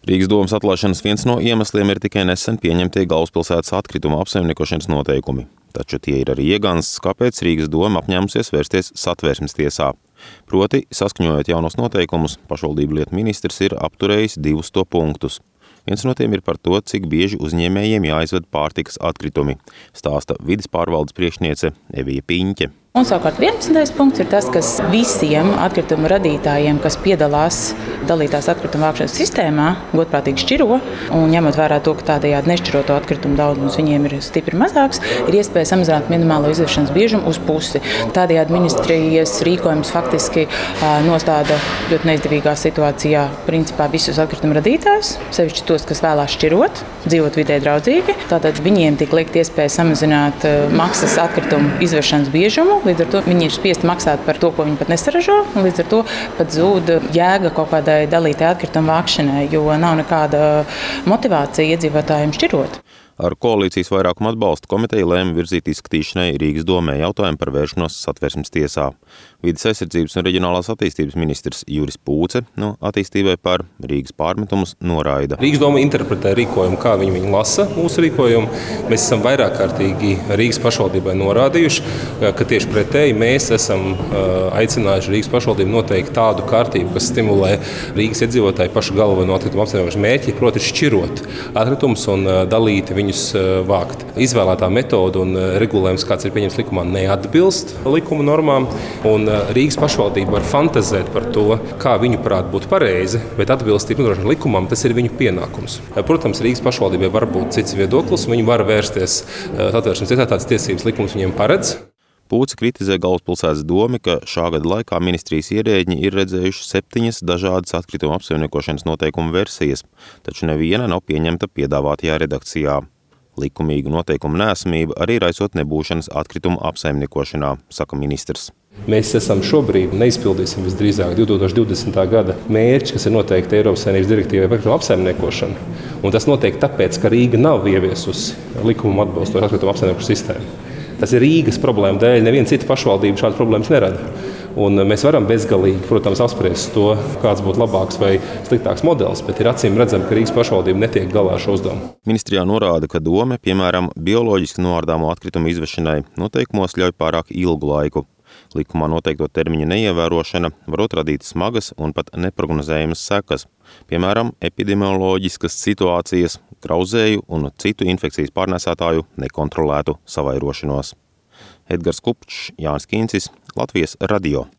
Rīgas domas atlaišanas viens no iemesliem ir tikai nesen pieņemtie galvaspilsētas atkrituma apsaimniekošanas noteikumi. Taču tie ir arī iegansts, kāpēc Rīgas doma apņēmusies vērsties Satversmes tiesā. Proti, saskaņojot jaunos noteikumus, pašvaldību lietu ministrs ir apturējis 2 punktus. Viens no tiem ir par to, cik bieži uzņēmējiem jāizved pārtikas atkritumi, stāsta vides pārvaldes priekšniece Evija Piņķe. Un savukārt 11. punkts ir tas, kas visiem atkritumu radītājiem, kas piedalās dalītās atkrituma vākšanas sistēmā, godprātīgi šķiro, un ņemot vērā to, ka tādējādi nešķiroto atkritumu daudzums viņiem ir stipri mazāks, ir iespēja samazināt minimālo izvešanas biežumu uz pusi. Tādējādi ministrijas rīkojums faktiski nostāda ļoti neizdevīgā situācijā principā visus atkritumu radītājus, sevišķi tos, kas vēlās šķirot, dzīvot vidē draudzīgi. Tātad viņiem tik liekt iespēja samazināt maksas atkritumu izvešanas biežumu. Līdz ar to viņi ir spiesti maksāt par to, ko viņi pat nesaražo, un līdz ar to pat zūd jēga kaut kādai dalītai atkritumu vākšanai, jo nav nekāda motivācija iedzīvotājiem šķirot. Ar koalīcijas vairākumu atbalstu komiteja lēma virzīt izskatīšanai Rīgas domē jautājumu par vēršanos Satversmes tiesā. Vides aizsardzības un reģionālās attīstības ministrs Juris Pūce no attīstībai par Rīgas pārmetumus noraida. Rīgas doma interpretē rīkojumu, kā viņi lasa mūsu rīkojumu. Mēs esam vairāk kārtīgi Rīgas pašvaldībai norādījuši, ka tieši pretēji mēs esam aicinājuši Rīgas pašvaldību noteikt tādu kārtību, kas stimulē Rīgas iedzīvotāju pašu galveno atkritumu apsaimniekošanas mērķi, proti šķirot atkritumus un dalīt viņus vākt. Izvēlētā metode un regulējums, kāds ir pieņemts likumā, neatbilst likuma normām, un Rīgas pašvaldība var fantazēt par to, kā viņu prāt būtu pareizi, bet atbilstība nodrošina likumam, tas ir viņu pienākums. Protams, Rīgas pašvaldībai var būt cits viedoklis, viņi var vērsties Satversmes tiesā, tādas tiesības likums viņiem paredz. Pūce kritizē galvaspilsētas domi, ka šā gada laikā ministrijas ierēģi ir redzējuši 7 dažādas atkrituma apsaimniekošanas noteikumu versijas, taču neviena nav pieņemta piedāvātajā redakcijā. Likumīgu noteikumu neesamība arī raisot nebūšanas atkrituma apsaimniekošanā, saka ministrs. Mēs esam šobrīd neizpildīsim visdrīzāk 2020. gada mērķi, kas ir noteikti Eiropas Savienības direktīvai par atkritumu apsaimniekošanu. Un tas notiek tāpēc, ka Rīga nav ieviesusi likumu atbilstošu atkritumu apsaimniekošanas sistēmu. Tas ir Rīgas problēma dēļ, neviena cita pašvaldība šādas problēmas nerada. Un mēs varam bezgalīgi, protams, apspriest to, kāds būtu labāks vai sliktāks modelis, bet ir acīm redzam, ka Rīgas pašvaldība netiek galā ar šo uzdevumu. Ministrijā norāda, ka dome, piemēram, bioloģiski noārdāmo atkritumu izvešanai noteikumos ļauj pārāk ilgu laiku. Likumā noteikto termiņu neievērošana varot radīt smagas un pat neprognozējamas sekas, piemēram, epidemioloģiskas situācijas, grauzēju un citu infekcijas pārnēsātāju nekontrolētu savairošanos. Edgars Kupčs, Jānis Kīncis, Latvijas radio.